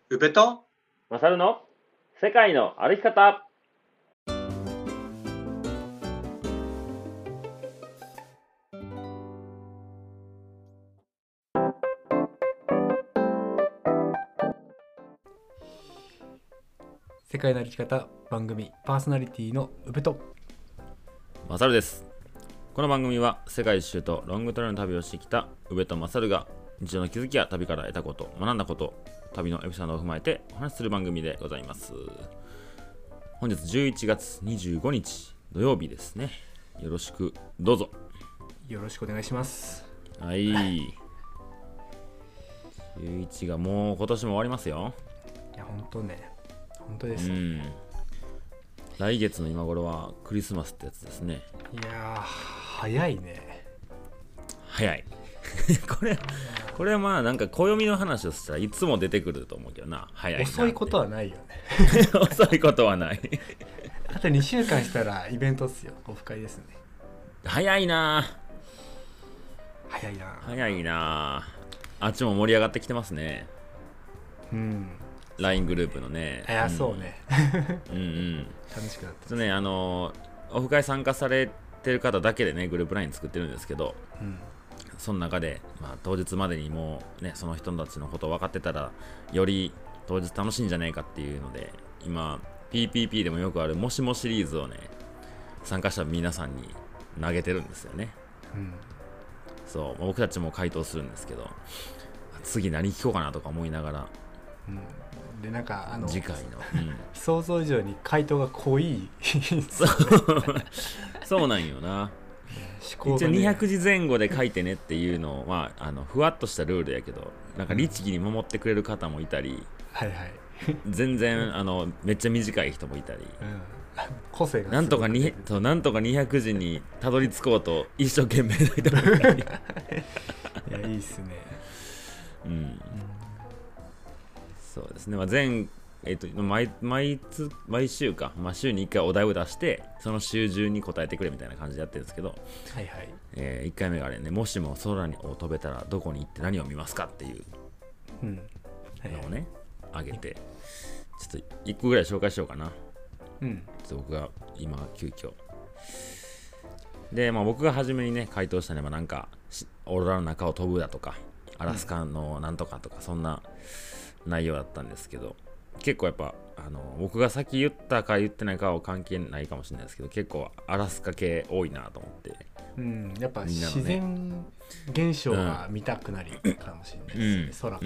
宇部とマサルの世界の歩き方。 世界の歩き方番組パーソナリティの宇部とマサルです。この番組は世界一周とロングトレイルの旅をしてきた宇部とマサルが日常の気づきや旅から得たこと、学んだこと、旅のエピソードを踏まえてお話しする番組でございます。本日11月25日土曜日ですね。よろしくどうぞ。 よろしくお願いします。 はい。11がもう今年も終わりますよ。 いや本当です。 来月の今頃はクリスマスってやつですね。 いやー早いね。 早い。これはまあなんか暦の話をしたらいつも出てくると思うけどな。早いな。 遅いことはないよね。 遅いことはない。 あと2週間したらイベントっすよ。オフ会ですね。 早いな。 早いな。 早いな。あっちも盛り上がってきてますね。LINE グループのね。 いや、そうね。楽しくなってますね。オフ会参加されてる方だけでねグループ LINE 作ってるんですけど、その中で、当日までにもうねその人たちのことを分かってたらより当日楽しいんじゃないかっていうので、今 PPP でもよくあるもしもシリーズをね参加者皆さんに投げてるんですよね。そう僕たちも回答するんですけど、次何聞こうかなとか思いながら、 でなんか次回の、 想像以上に回答が濃いそうなんよな。一応200字前後で書いてねっていうのはふわっとしたルールやけど、なんか律儀に守ってくれる方もいたり、全然めっちゃ短い人もいたり、 個性がなんとか200字にたどり着こうと一生懸命な人もいたり。 いやいいっすね。 そうですね。毎週か、週に1回お題を出してその週中に答えてくれみたいな感じでやってるんですけど、1回目があれね、もしも空に飛べたらどこに行って何を見ますかっていうのをね、あげて、ちょっと1個ぐらい紹介しようかな。僕が今急遽で、僕が初めにね回答したのはなんかオーロラの中を飛ぶだとかアラスカのなんとかとか、そんな内容だったんですけど、結構やっぱ僕が先言ったか言ってないかは関係ないかもしれないですけど、結構アラスカ系多いなと思って、 やっぱ自然現象が見たくなりかもしれないですね、空から。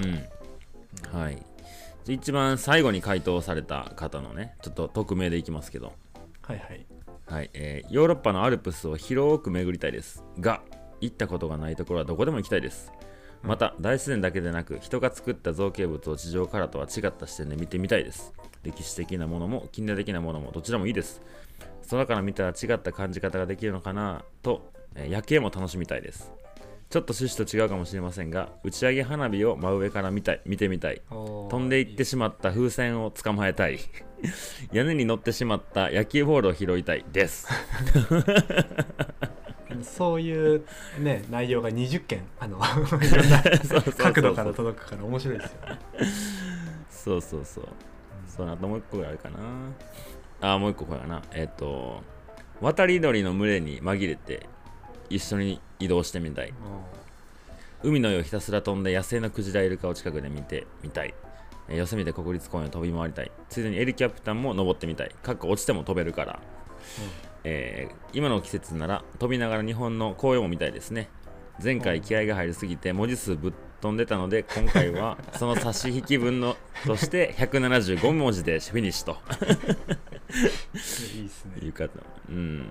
はい。一番最後に回答された方のね、ちょっと匿名でいきますけど、ヨーロッパのアルプスを広く巡りたいですが、行ったことがないところはどこでも行きたいです。また大自然だけでなく人が作った造形物を地上からとは違った視点で見てみたいです。歴史的なものも近代的なものもどちらもいいです。空から見たら違った感じ方ができるのかなと、夜景も楽しみたいです。ちょっと趣旨と違うかもしれませんが、打ち上げ花火を真上から見てみたい。飛んでいってしまった風船を捕まえたい。屋根に乗ってしまった野球ボールを拾いたいですそういうね内容が20件いろんな角度から届くから面白いですよね。 そうあともう一個ぐらいあるかな。もう一個これかな。渡り鳥の群れに紛れて一緒に移動してみたい。海の上をひたすら飛んで野生のクジライルカを近くで見てみたい。ヨセミテ国立公園を飛び回りたい。ついでにエリキャプタンも登ってみたい。落ちても飛べるから、今の季節なら飛びながら日本の紅葉も見たいですね。前回気合が入りすぎて文字数ぶっ飛んでたので、今回はその差し引き分のとして175文字でフィニッシュといいっすね。 いう方。 いやいいね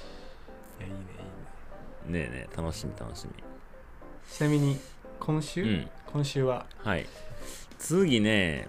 ねえ楽しみ。 ちなみに今週は次ね、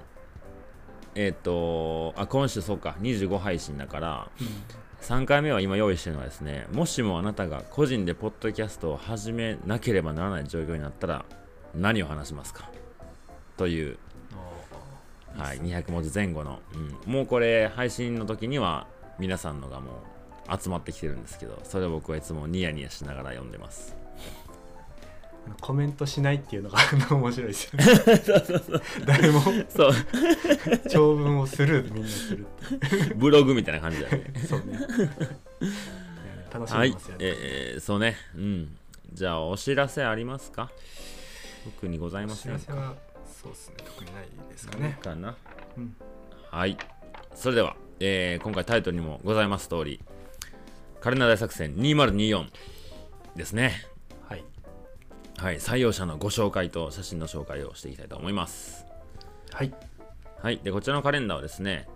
今週そうか25配信だから、3回目は今用意してるのはですね、もしもあなたが個人でポッドキャストを始めなければならない状況になったら何を話しますかという、200文字前後の、もうこれ配信の時には皆さんのがもう集まってきてるんですけど、それを僕はいつもニヤニヤしながら読んでます。 コメントしないっていうのが面白いですよね。そう誰もそう長文をスルーでみんなするってブログみたいな感じだね。 そうね。楽しみますよね。 はい、そうね。じゃあお知らせありますか？特にございませんか？ お知らせはそうですね、特にないですかね。 かな。はい。それでは、今回タイトルにもございます通り、カレンダー大作戦2024ですね。はい、採用者のご紹介と写真の紹介をしていきたいと思います。はい。で、こちらのカレンダーはですね、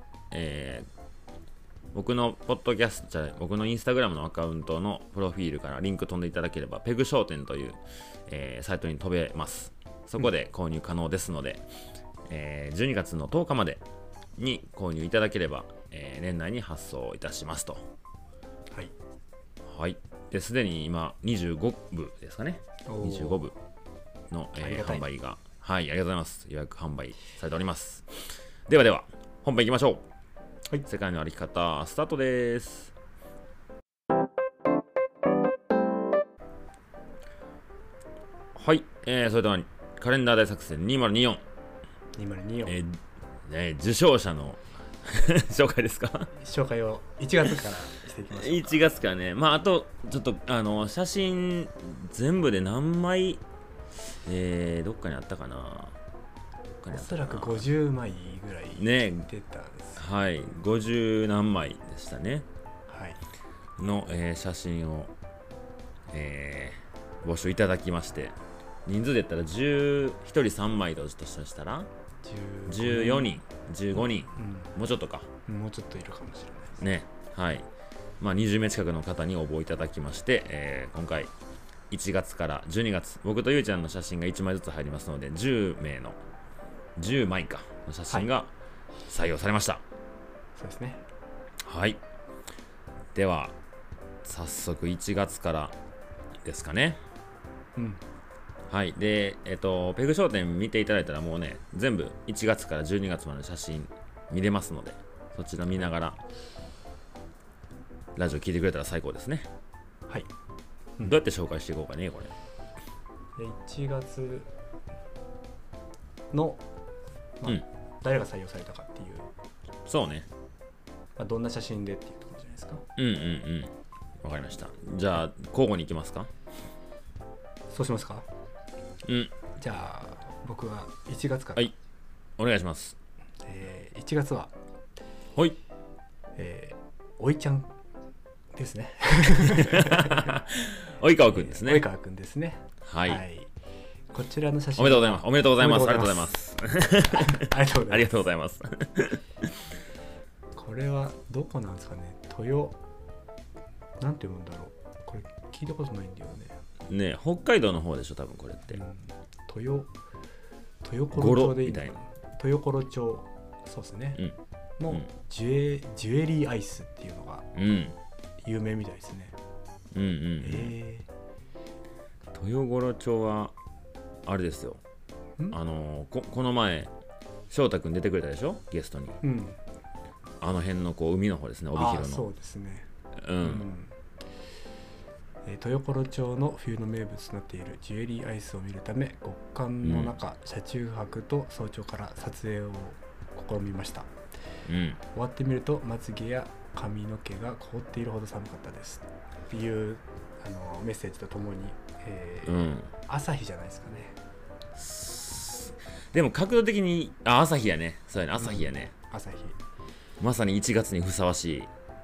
僕のポッドキャストじゃない、僕のインスタグラムのアカウントのプロフィールからリンク飛んでいただければ、ペグ商店という、サイトに飛べます。そこで購入可能ですので、12月の10日までに購入いただければ、年内に発送いたしますと。はい。で、すでに今25部ですかね。25部の、販売が、はい、ありがとうございます。予約販売されております。では、本編いきましょう。世界の歩き方、スタートです。はい、それではカレンダー大作戦2024。受賞者の紹介ですか？ 紹介を1月からしていきましょうか。 1月からね。あとちょっと写真全部で何枚どっかにあったかな。 おそらく50枚ぐらい出たんです、 はい、50何枚でしたね。の、写真を、募集いただきまして、人数で言ったら1人3枚としたら14人、15人、もうちょっとか。 もうちょっといるかもしれないですね。 はい。20名近くの方に応募いただきまして、今回1月から12月、僕とゆうちゃんの写真が1枚ずつ入りますので、10枚かの写真が採用されました。 そうですね。 はい。では、早速1月からですかね。はい。で、ペグ商店見ていただいたらもうね、全部1月から12月までの写真見れますので、そちら見ながら、ラジオ聞いてくれたら最高ですね。 はい。 どうやって紹介していこうかね、これ。 1月の、誰が採用されたかっていう。 そうね。 どんな写真でっていうところじゃないですか。 わかりました。じゃあ、交互に行きますか？ そうしますか？じゃあ、僕は1月から。 はい。お願いします。 1月は、 はい。 おいちゃんですね。 及川くんですね。 及川くんですね。 はい。 こちらの写真。 おめでとうございます。おめでとうございます。ありがとうございます。 ありがとうございます。これはどこなんですかね。なんて読むんだろう。これ聞いたことないんだよね。 ね、北海道の方でしょ、多分これって。 豊頃町でいいのかな。豊頃町、そうですね。のジュエリーアイスっていうのが有名みたいですね。 豊頃町はあれですよ。この前翔太くん出てくれたでしょ、ゲストに。あの辺の海の方ですね、帯広の。 そうですね。豊頃町の冬の名物となっているジュエリーアイスを見るため、極寒の中、車中泊と早朝から撮影を試みました。終わってみるとまつげや髪の毛が凍っているほど寒かったですっていうメッセージとともに、朝日じゃないですかね。 でも角度的に朝日やね。そうやね、朝日やね。 朝日、 まさに1月にふさわしい。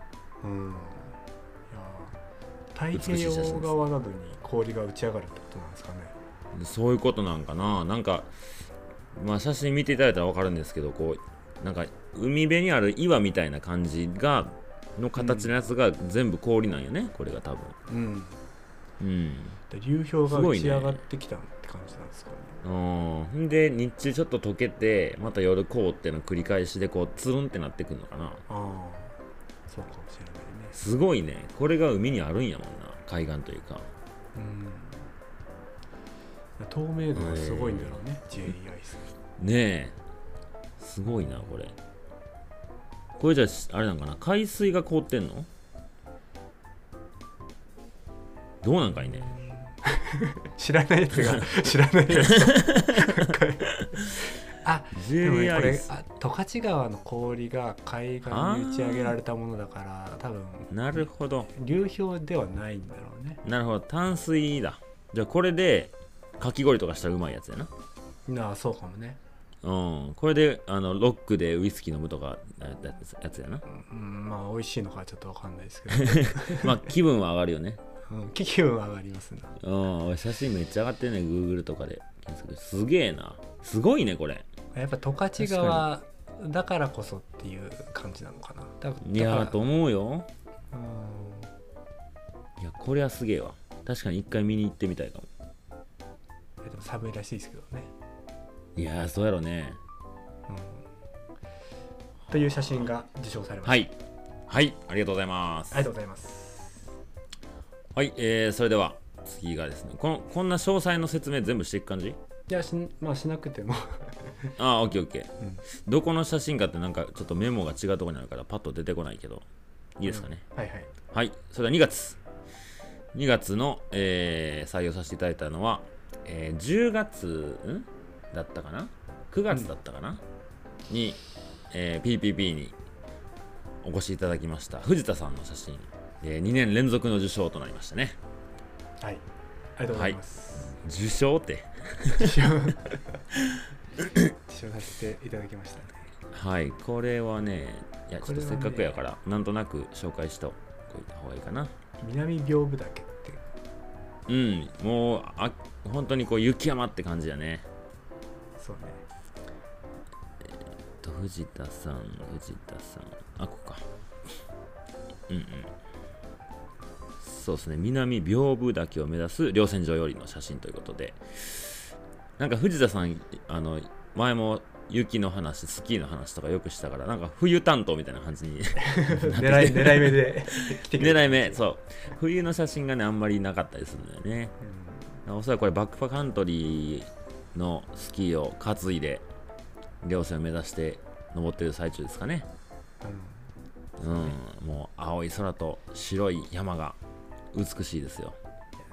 太平洋側などに氷が打ち上がるってことなんですかね。 そういうことなんかな。なんか写真見ていただいたら分かるんですけど、なんか海辺にある岩みたいな感じの形のやつが全部氷なんよね、これが多分。 流氷が打ち上がってきたって感じなんですかね。 で日中ちょっと溶けて、また夜凍っての繰り返しでつるんってなってくるのかな。 そうかもしれないね。 すごいね。これが海にあるんやもんな、海岸というか。 透明度がすごいんだろうね、ジュエリーアイス。 ねえ、すごいな、これ。これじゃあれなんかな、海水が凍ってんの？どうなんかいね。 知らないやつが知らないやつあ、でもね、これ十勝川の氷が海岸に打ち上げられたものだから多分なるほど流氷ではないんだろうね。 なるほど、淡水だ。じゃあこれでかき氷とかしたらうまいやつやな。 なあ、そうかもね。 うん、これでロックでウイスキー飲むとかやつやな。 うん、まあ美味しいのかちょっと分かんないですけどまあ気分は上がるよね。 うん、気分は上がりますね。 うん、写真めっちゃ上がってるね、 Google とかで。すげえな、すごいねこれ。 やっぱ十勝川だからこそっていう感じなのかな。 いやと思うよ。 うん、 いやこれはすげえわ。確かに一回見に行ってみたいかも。 でも寒いらしいですけどね。 いやそうやろね、 うん、という写真が受賞されました。 はいはい、ありがとうございます。 ありがとうございます。 はい、それでは次がですね、こんな詳細の説明全部していく感じ？いやまあしなくてもああ、オッケーオッケー、うん、どこの写真かってなんかちょっとメモが違うところにあるからパッと出てこないけどいいですかね、 うん、はいはいはい。それでは2月の、採用させていただいたのは、10月だったかな9月だったかな、に、PPP にお越しいただきました藤田さんの写真、2年連続の受賞となりましたね。 はい、ありがとうございます、 はい、受賞って受賞させていただきましたね。 はい、これはね、いやちょっとせっかくやから、なんとなく紹介しておいた方がいいかな。 南屏風岳って、 うん、もう本当にこう雪山って感じやね。 そうね。 藤田さん、あ、ここか。うんうん。そうですね、南屏風岳を目指す稜線上よりの写真ということで、なんか藤田さん、前も雪の話、スキーの話とかよくしたから、なんか冬担当みたいな感じに狙い目で来てくれる。 狙い目、そう。冬の写真がね、あんまりなかったりするんだよね。おそらくこれバックカントリーのスキーを担いで稜線を目指して登ってる最中ですかね。うん、もう青い空と白い山が美しいですよ。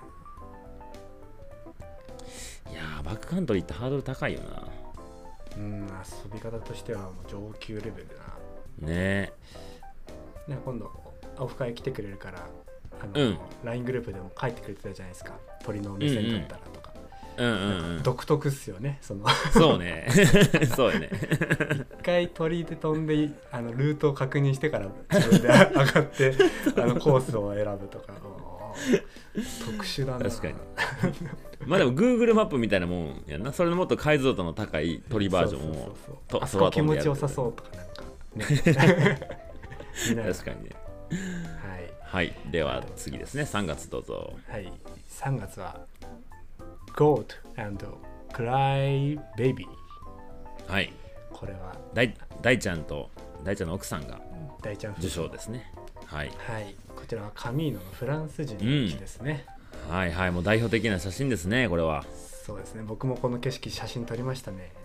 いやー、バックカントリーってハードル高いよな。 うん、遊び方としてはもう上級レベルだな。 ねえ。今度オフ会来てくれるから、LINE グループでも書いてくれてたじゃないですか。鳥の目線だったらとか。独特っすよね。 そうね。そうよね。 一回鳥で飛んでルートを確認してから自分で上がってコースを選ぶとか。特殊だな。 確かに。まあでも Google マップみたいなもんやな。それのもっと解像度の高い鳥バージョンをあそこ気持ちよさそうとかなんか、 ね、確かにね。はい、では次ですね、3月どうぞ。 はい、3月は Goat and Cry Baby。 はい、これは大ちゃんの奥さんが受賞ですね。はい、 はい、こちらはカミーノのフランス人の木ですね。 はいはい、もう代表的な写真ですね、これは。 そうですね、僕もこの景色写真撮りましたね。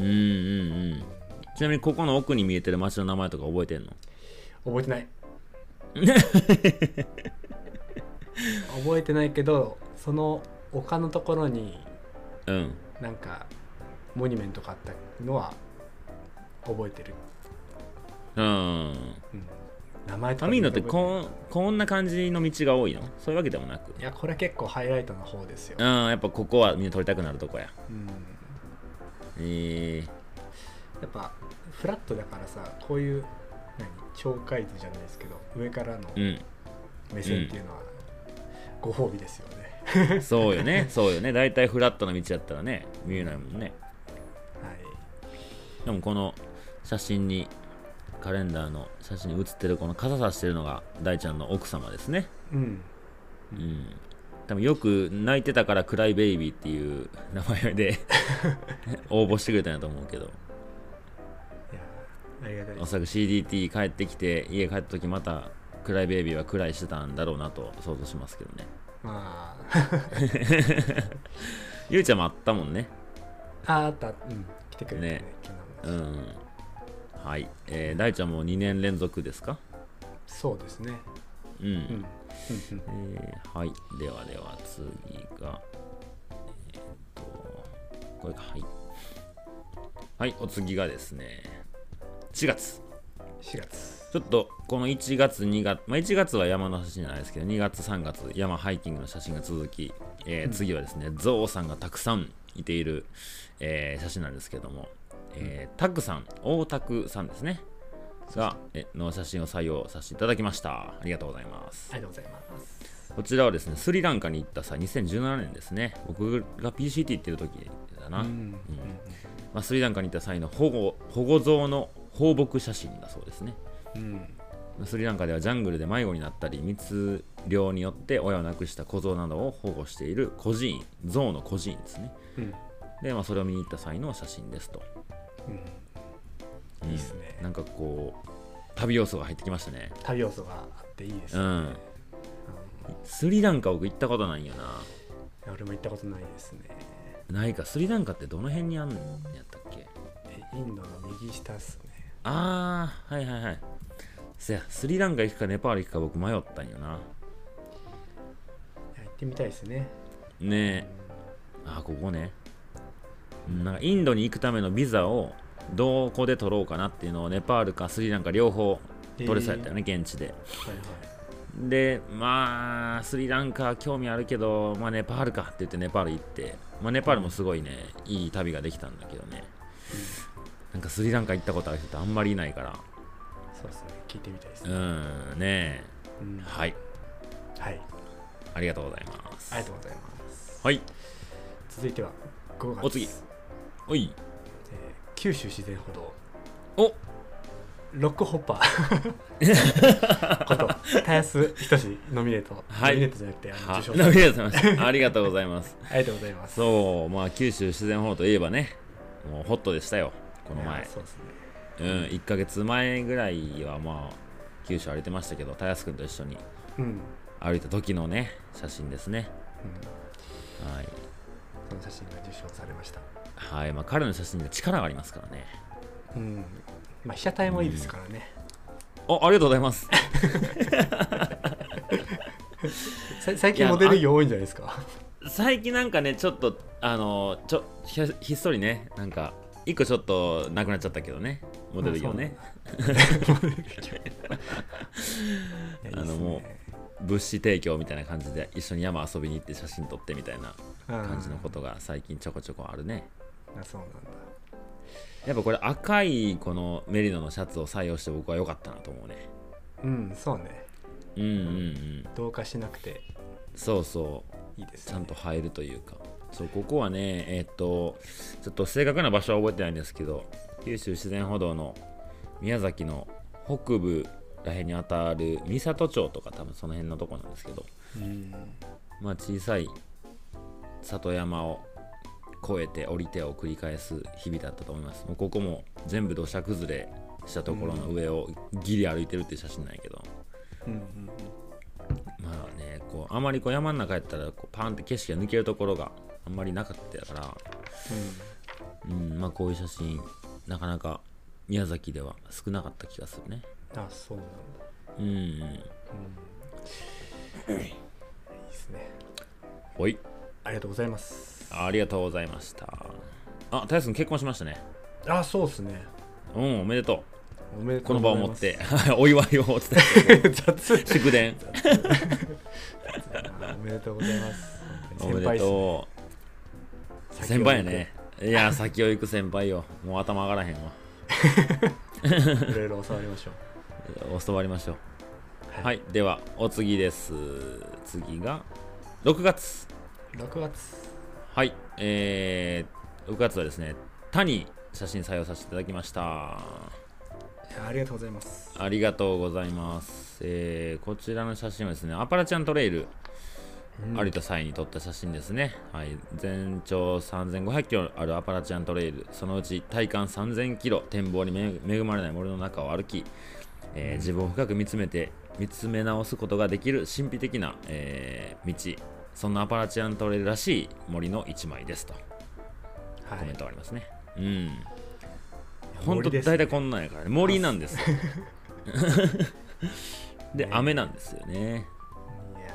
ちなみにここの奥に見えてる街の名前とか覚えてんの？ 覚えてない覚えてないけど、その丘のところになんかモニュメントがあったのは覚えてる。名前とかカミーノってこんな感じの道が多いの？そういうわけでもなく。 いや、これ結構ハイライトの方ですよ。 やっぱここはみんな撮りたくなるとこや。 やっぱフラットだからさ、こういう鳥海図じゃないですけど、上からの目線っていうのはご褒美ですよね。 そうよね、そうよね。だいたいフラットな道やったらね、見えないもんね。 はい。 でもこの写真に、カレンダーの写真に写ってるこの傘さしてるのが大ちゃんの奥様ですね。多分よく泣いてたからクライベイビーっていう名前で応募してくれたんやと思うけど、いやありがたいです。 おそらく CDT 帰ってきて家帰った時またクライベイビーはクライしてたんだろうなと想像しますけどね。 まあゆうちゃんもあったもんね。 あった、来てくれてね。 はい、大ちゃんも2年連続ですか？ そうですね。 はい、ではでは次がこれか。はい、お次がですね4月。 4月。 ちょっとこの1月2月、1月は山の写真じゃないですけど、2月3月山ハイキングの写真が続き、次はですねゾウさんがたくさんいている、写真なんですけども、タクさん、大タクさんですねがの写真を採用させていただきました。ありがとうございます。 ありがとうございます。 こちらはですねスリランカに行った際、2017年ですね、僕が PCT 行ってる時だな、スリランカに行った際の保護像の放牧写真だそうですね。スリランカではジャングルで迷子になったり密猟によって親を亡くした小象などを保護している孤児院、象の孤児院ですね。で、それを見に行った際の写真ですと。 いいですね。 なんかこう旅要素が入ってきましたね。 旅要素があっていいですね。 スリランカ僕行ったことないよな。 俺も行ったことないですね。 ないか。スリランカってどの辺にあんのやったっけ？ インドの右下っすね。 はいはいはい。そや、スリランカ行くかネパール行くか僕迷ったんよな。 行ってみたいですね。 ねえ、ここね。なんかインドに行くためのビザをどこで取ろうかなっていうのをネパールかスリランカ両方取れそうやったよね、現地で。で、スリランカ興味あるけど、ネパールかって言ってネパール行って、ネパールもすごいね、いい旅ができたんだけどね。なんかスリランカ行ったことある人ってあんまりいないから。 そうですね、聞いてみたいですね。はい。 はい。 ありがとうございます。 ありがとうございます。 はい。 続いては5月。 お次。おい。 九州自然歩道。 おロックホッパーことたやすひとしノミネート。ノミネートじゃなくて受賞。 ノミネートされました。ありがとうございます。 ありがとうございます。 そう、九州自然歩道といえばね、もうホットでしたよ、この前。 そうですね。 1ヶ月前ぐらいは九州歩いてましたけど、たやすくんと一緒に歩いた時のね、写真ですね。はい。 その写真が受賞されました。 はい、彼の写真で力がありますからね。 被写体もいいですからね。 ありがとうございます。 最近モデル業多いんじゃないですか。 最近なんかね、ちょっとひっそりね、なんか一個ちょっとなくなっちゃったけどね、モデル業ね。もう物資提供みたいな感じで一緒に山遊びに行って写真撮ってみたいな感じのことが最近ちょこちょこあるね。 そうなんだ。 やっぱこれ赤いこのメリノのシャツを採用して僕は良かったなと思うね。 そうね。同化しなくてそういいですね。ちゃんと映えるというか。ここはねちょっと正確な場所は覚えてないんですけど、九州自然歩道の宮崎の北部らへんにあたる三郷町とか多分その辺のとこなんですけど、小さい里山を越えて降りてを繰り返す日々だったと思います。もうここも全部土砂崩れしたところの上をギリ歩いてるっていう写真なんやけど、あまり山の中やったらパーンって景色が抜けるところがあんまりなかったから、こういう写真なかなか宮崎では少なかった気がするね。 そうなんだ。いいですね。 はい。 ありがとうございます。 ありがとうございました。たやすくん結婚しましたね。 そうですね。 おめでとう。この場を持ってお祝いをお伝え祝電。 おめでとうございます。 おめでとう。先輩やね。いや、先を行く先輩よ。もう頭上がらへんわ。 いろいろ教わりましょう。 教わりましょう。はい、ではお次です。次が6月。はい、6月はですね、他に写真採用させていただきました。 ありがとうございます。 ありがとうございます。こちらの写真はですね、アパラチャントレイル歩いた際に撮った写真ですね。はい、全長3500キロあるアパラチャントレイル、そのうち体感3000キロ、展望に恵まれない森の中を歩き、自分を深く見つめ直すことができる神秘的な、道、そんなアパラチアントレイルらしい森の一枚ですと、コメントがありますね。ほんと大体こんなんやからね、森なんですよ。で、雨なんですよね。 い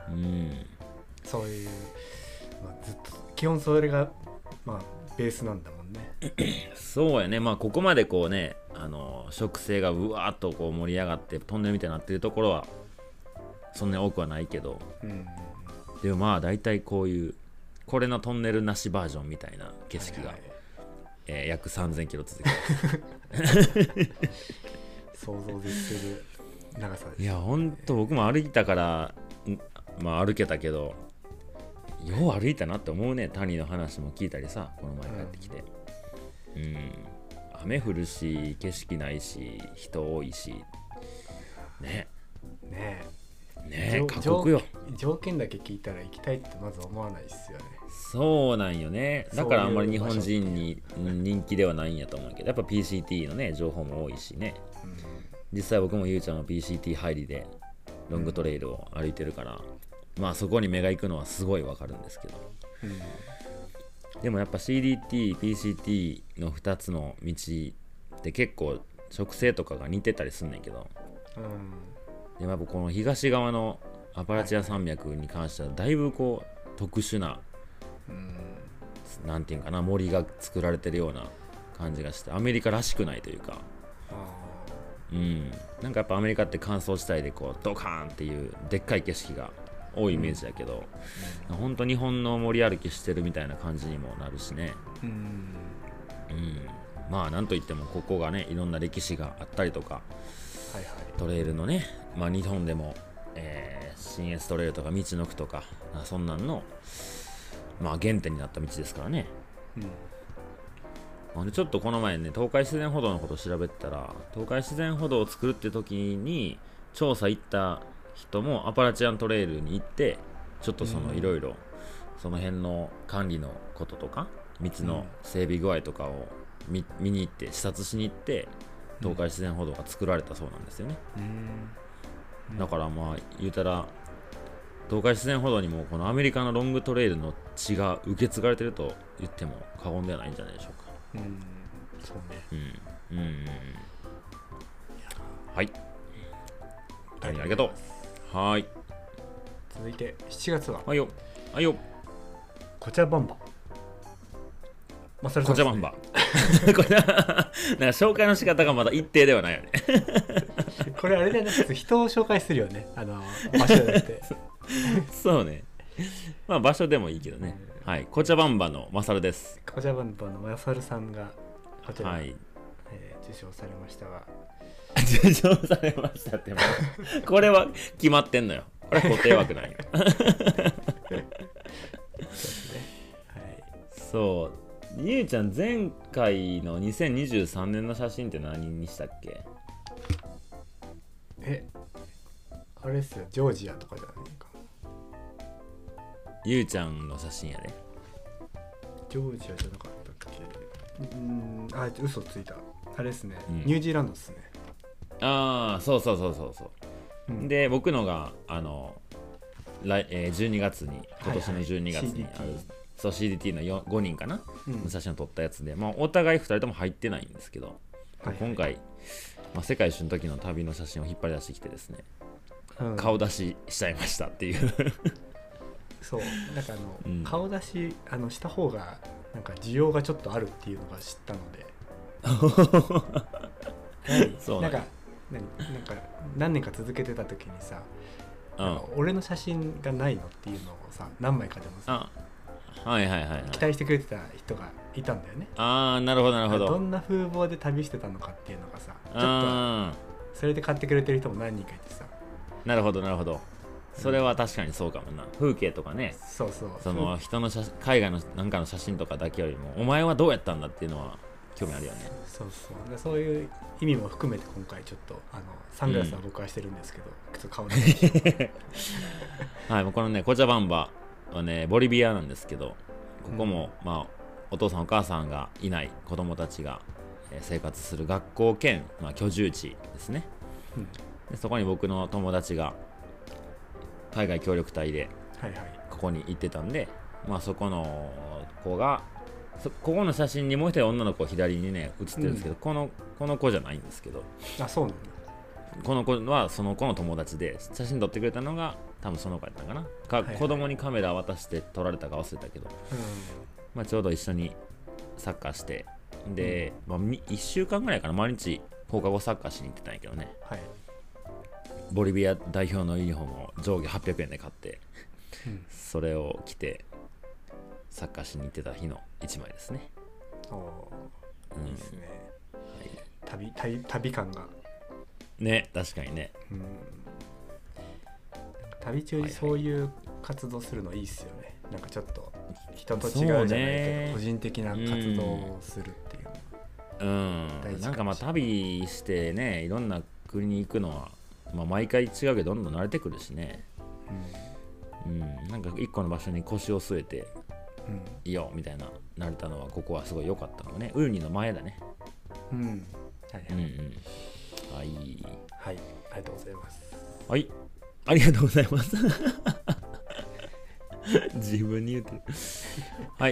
うん、 そういう、まあ、ずっと基本それが、まあ、ベースなんだもんね。 そうやね。まあここまでこうね、植生がうわーっとこう盛り上がってトンネルみたいになってるところはそんなに多くはないけど、うん、でもまあ大体こういうこれのトンネルなしバージョンみたいな景色が、はいはい、約3000キロ続きます想像できる長さです、ね、 いやほんと僕も歩いたからまあ歩けたけど、よう歩いたなって思うね。谷の話も聞いたりさ、この前帰ってきて、うん、雨降るし景色ないし人多いしねえ過酷よ。 条件だけ聞いたら行きたいってまず思わないですよね。 そうなんよね。だからあんまり日本人に人気ではないんやと思うけど、やっぱ PCT のね情報も多いしね、うん、実際僕もゆうちゃんの PCT 入りでロングトレイルを歩いてるから、うん、まあそこに目が行くのはすごいわかるんですけど、うん、でもやっぱ CDT、PCT の2つの道って結構植生とかが似てたりすんねんけど、うん、でもやっぱこの東側のアパラチア山脈に関してはだいぶこう特殊な、なんていうかな、森が作られてるような感じがしてアメリカらしくないというか、うん、なんかやっぱアメリカって乾燥地帯でこうドカーンっていうでっかい景色が多いイメージだけど、ほんと日本の森歩きしてるみたいな感じにもなるしね、まあなんといってもここがねいろんな歴史があったりとか、はいはい、トレイルのね、まあ日本でも、新越トレイルとか道のくとかそんなんのまあ原点になった道ですからね、でちょっとこの前ね東海自然歩道のことを調べてたら、東海自然歩道を作るって時に調査行った人もアパラチアントレイルに行ってちょっとそのいろいろその辺の管理のこととか道の整備具合とかを見に行って視察しに行って東海自然歩道が作られたそうなんですよね、だからまあ言うたら東海自然歩道にもこのアメリカのロングトレイルの血が受け継がれてると言っても過言ではないんじゃないでしょうか。 そうね。 はい。ありがとう。はい。 続いて7月は。 はいよ。はいよ。 こちらバンバ。 こちらバンバ。これなんか紹介の仕方がまだ一定ではないよね。 これあれだよね。人を紹介するよね。場所でって。 そうね。まあ場所でもいいけどね。はい。こちらバンバのマサルです。 こちらバンバのマサルさんがこちら、 はい、 受賞されましたが。 受賞されましたってもうこれは決まってんのよ。これ固定枠ないよ。そう。ゆうちゃん前回の2023年の写真って何にしたっけ？ あれですよ、ジョージアとかじゃないか。 ゆうちゃんの写真やね。 ジョージアじゃなかったっけ？嘘ついた。あれですね、ニュージーランドですね。 ああ、そう、で僕のが12月に今年の12月にある、そう CDT の5人かな、の写真を撮ったやつで、まあ、お互い2人とも入ってないんですけど、今回、まあ、世界一の時の旅の写真を引っ張り出してきてですね、顔出ししちゃいましたっていうそうなんか顔出しした方がなんか需要がちょっとあるっていうのが知ったのでそうなんか何年か続けてた時にさ、俺の写真がないのっていうのをさ何枚かでもさ、期待してくれてた人がいたんだよね。 なるほどどんな風貌で旅してたのかっていうのがさ、ちょっとそれで買ってくれてる人も何人かいてさ、 なるほどそれは確かにそうかもな。風景とかね、その人の海外のなんかの写真とかだけよりもお前はどうやったんだっていうのは興味あるよね。 そういう意味も含めて今回ちょっとサングラスは僕はしてるんですけど、ちょっと顔出してはい、このねコチャバンバはねボリビアなんですけど、ここも、まあお父さんお母さんがいない子供たちが生活する学校兼、まあ、居住地ですね、でそこに僕の友達が海外協力隊でここに行ってたんで、まあそこの子がここの写真にもう一人女の子左にね写ってるんですけど、この子じゃないんですけど、 そうなんだ。 この子はその子の友達で、写真撮ってくれたのが多分その子やったかなか、はいはい、子供にカメラ渡して撮られたか忘れたけど、まあ、ちょうど一緒にサッカーしてで、まあ、1週間ぐらいかな、毎日放課後サッカーしに行ってたんやけどね、はい、ボリビア代表のユニフォームを上下800円で買って、それを着てサッカーしに行ってた日の1枚ですね。 いいですね、はい、旅感がね、確かにね、 旅中にそういう活動するのいいっすよね、なんかちょっと人と違うじゃないけど、個人的な活動をするっていう、 なんかまあ旅してね、いろんな国に行くのは、まあ、毎回違うけどどんどん慣れてくるしね、なんか一個の場所に腰を据えて、いいよみたいな慣れたのは、ここはすごい良かったのがね、ウルニの前だね。はい、はい、 ありがとうございます。 はい、ありがとうございます自分に言うてるはい、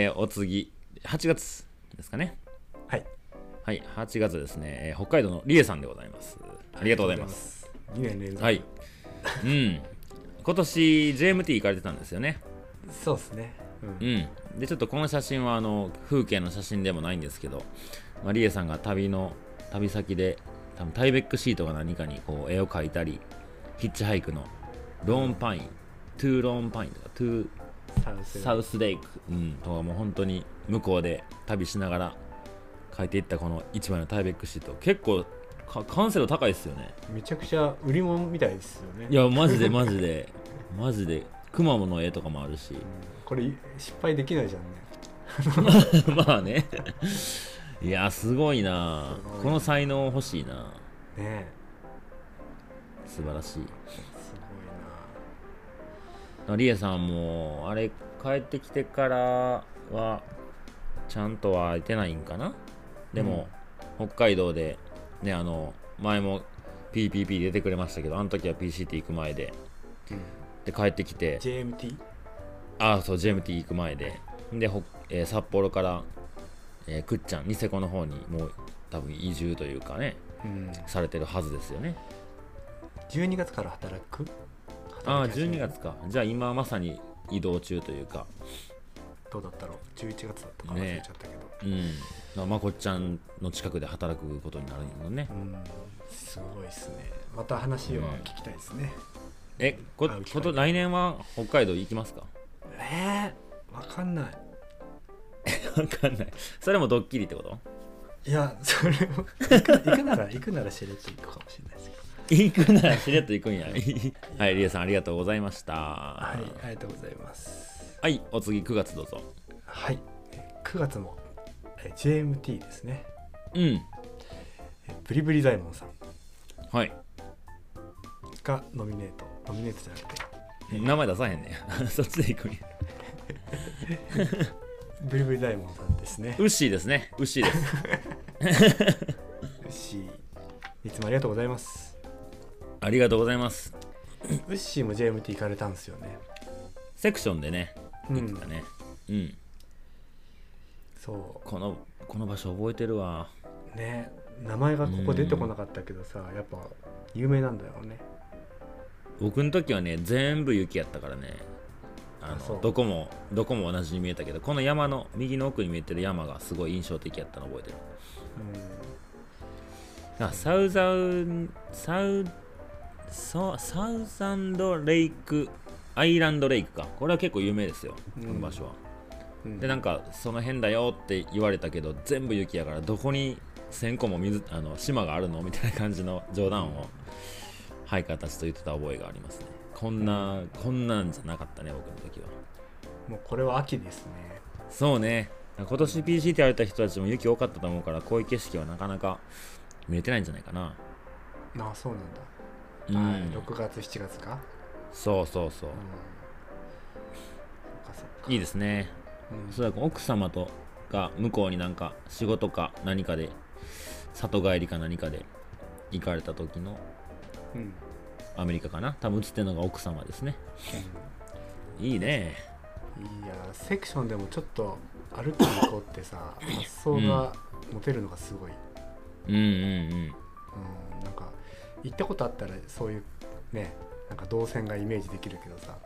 お次8月ですかね。はい、はい、8月ですね、北海道のリエさんでございます。ありがとうございます。 2年連続。 はい、今年 JMT 行かれてたんですよね。 そうですね。 でちょっとこの写真は風景の写真でもないんですけど、まあ、リエさんが旅先で多分タイベックシートが何かにこう絵を描いたり、ヒッチハイクのローンパイン、トゥーローンパインとかトゥーサウスレイク、とかもう本当に向こうで旅しながら描いていったこの1枚のタイベックシート、結構完成度高いですよね。 めちゃくちゃ売り物みたいですよね。 いやマジでマジでマジでクマモの絵とかもあるし、 これ失敗できないじゃんねまあねいやすごいな、この才能欲しいなね。素晴らしい。すごいな。リエさんもあれ帰ってきてからはちゃんとは会えてないんかな。でも、北海道でね、前も PPP 出てくれましたけど、あの時は PCT 行く前で、で帰ってきて JMT？ そう JMT 行く前で札幌から、くっちゃんニセコの方にもう多分移住というかね、されてるはずですよね。 12月から働く ？12月か。じゃあ今まさに移動中というか、 どうだったろう、11月だったか忘れちゃったけど、まこっちゃんの近くで働くことになるのね。 すごいですね。また話を聞きたいですね。 来年は北海道行きますか？ わかんないわかんない。それもドッキリってこと？ いや、それも行くならしれっと行くかもしれないですけど。 行くならしれっと行くんやはい、リエさんありがとうございました。 はい、ありがとうございます。 はい、お次9月どうぞ。 はい、9月も JMT ですね。ブリブリ大門さんがノミネートじゃなくて名前出さへんねそっちで行くんやブリブリ大門さんですね。 ウッシーですね。ウッシーですウッシーいつもありがとうございます。 ありがとうございます。 ウッシーも JMT 行かれたんですよね。 セクションでね行ったね。 そうこの場所覚えてるわね。名前がここ出てこなかったけどさ、やっぱ有名なんだよね。 僕の時はね全部雪やったからね、どこも同じに見えたけど、この山の右の奥に見えてる山がすごい印象的やったの覚えてる。サウザンドレイクアイランドレイクか、これは結構有名ですよ、この場所は。でなんかその辺だよって言われたけど、全部雪やからどこに1000個も島があるのみたいな感じの冗談をハイカーたちと言ってた覚えがありますね。こんなんじゃなかったね僕の時は。 もうこれは秋ですね。 そうね、今年 PCT やれた人たちも雪多かったと思うから、こういう景色はなかなか見れてないんじゃないかな。 そうなんだ。6月7月か。 そう、いいですね。それは奥様とが向こうになんか仕事か何かで里帰りか何かで行かれた時の、アメリカかな、多分映ってるのが奥様ですね。いいね。 いやセクションでもちょっと歩きに行こうってさ発想が持てるのがすごい。なんか行ったことあったらそういうねなんか動線がイメージできるけどさ、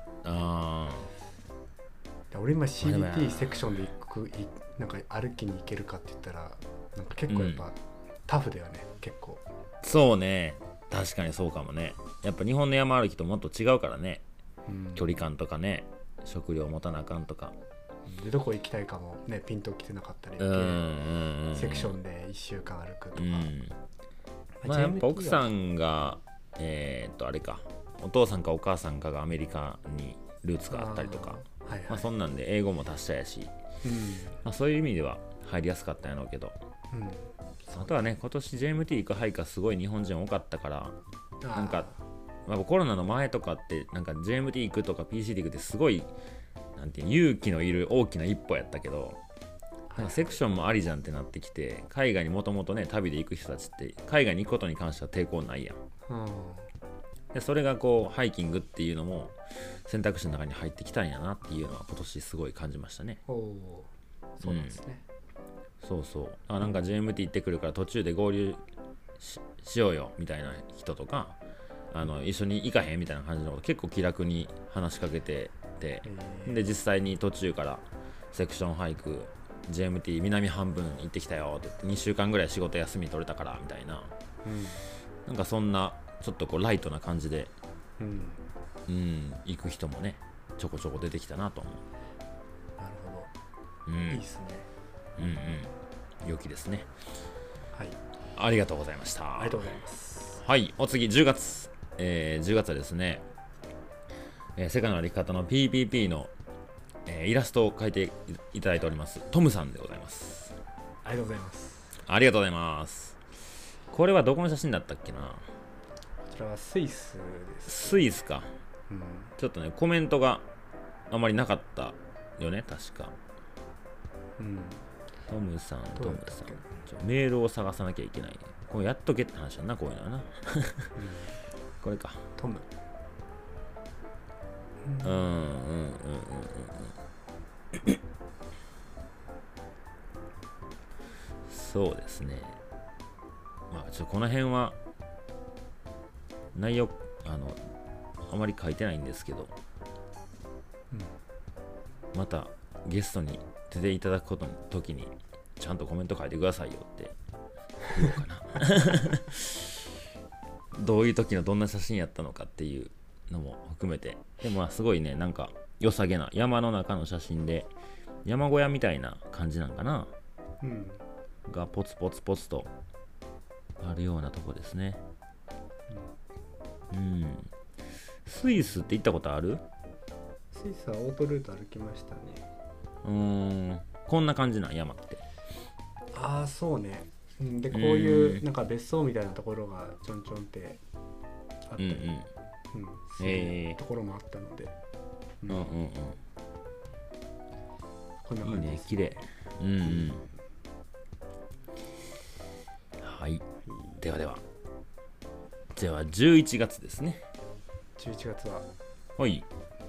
俺今 CDT セクションでなんか歩きに行けるかって言ったらなんか結構やっぱ、タフだよね結構。 そうね、確かにそうかもね。やっぱ日本の山歩きともっと違うからね、距離感とかね、食料持たなあかんとかでどこ行きたいかもねピンときてなかったり、セクションで1週間歩くとか、 まあやっぱ奥さんがあれか、お父さんかお母さんかがアメリカにルーツがあったりとか、まあそんなんで英語も達者やし、まあ、そういう意味では入りやすかったんやろうけど、あとはね今年 JMT 行くハイカーすごい日本人多かったから、なんか、まあ、コロナの前とかってなんか JMT 行くとか PC で行くってすごいなんていう勇気のいる大きな一歩やったけど、なんかセクションもありじゃんってなってきて、海外にもともとね旅で行く人たちって海外に行くことに関しては抵抗ないやん。でそれがこうハイキングっていうのも選択肢の中に入ってきたんやなっていうのは今年すごい感じましたね。 そうなんですね。 そうそう。なんか JMT 行ってくるから途中で合流 しようよみたいな人とか、一緒に行かへんみたいな感じのこと結構気楽に話しかけてて、で実際に途中からセクションハイク JMT 南半分行ってきたよって言って2週間ぐらい仕事休み取れたからみたいな、なんかそんなちょっとこうライトな感じで、行く人もねちょこちょこ出てきたなと思う。 なるほど、いいっすね。 良きですね。 はい、 ありがとうございました。 ありがとうございます。 はい、お次10月、10月はですね、世界の歩き方の PPP の、イラストを描いていただいておりますトムさんでございます。 ありがとうございます。 ありがとうございます。これはどこの写真だったっけな。こちらはスイスです。 スイスか、ちょっとねコメントがあまりなかったよね確か。トムさんメールを探さなきゃいけない、ね、これやっとけって話だな、こういうのはな、これかトム。 そうですね。まあちょっとこの辺は内容あまり書いてないんですけど、またゲストに出ていただくことの時にちゃんとコメント書いてくださいよって言おうかなどういう時のどんな写真やったのかっていうのも含めて。でもすごいねなんか良さげな山の中の写真で山小屋みたいな感じなんかな、がポツポツポツとあるようなとこですね。スイスって行ったことある？ スイスはオートルート歩きましたね。 こんな感じなん山って。 ああそうね。でこういうなんか別荘みたいなところがちょんちょんってあったり、そういうところもあったので、こんな感じです。いいね、 綺麗。はい。では11月ですね。 11月ははい。